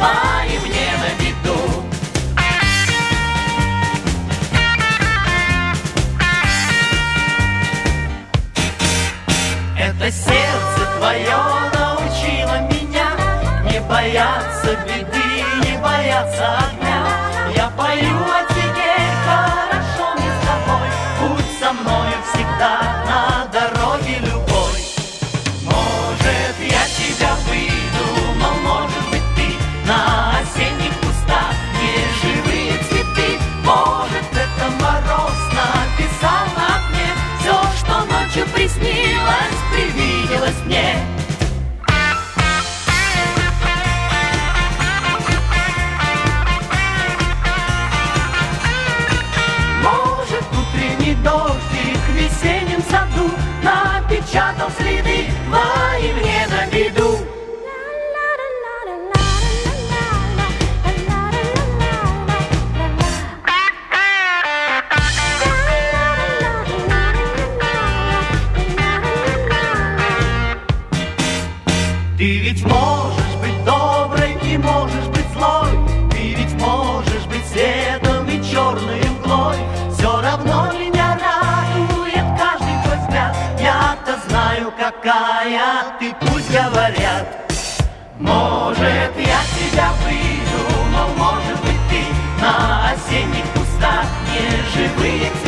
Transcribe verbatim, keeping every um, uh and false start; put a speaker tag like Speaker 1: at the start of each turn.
Speaker 1: твоим не на виду. Это сердце твое научило меня не бояться беды, не бояться огня. Я пою, а теперь хорошо мне с тобой. Будь со мною всегда на дороге любой. Может, я тебя выдумал, может быть, ты на осенних кустах неживые цветы. Может, это мороз написал на окне все, что ночью приснилось, привиделось мне. Может, утренний дождик в весеннем саду напечатал следы твои мне на виду. Ты ведь можешь быть доброй и можешь быть злой. Ты ведь можешь быть светом и черной мглой. Все равно меня радует каждый твой взгляд. Я-то знаю, какая ты, пусть говорят. Может, я тебя выдумал, может быть, ты на осенних кустах неживые цветы.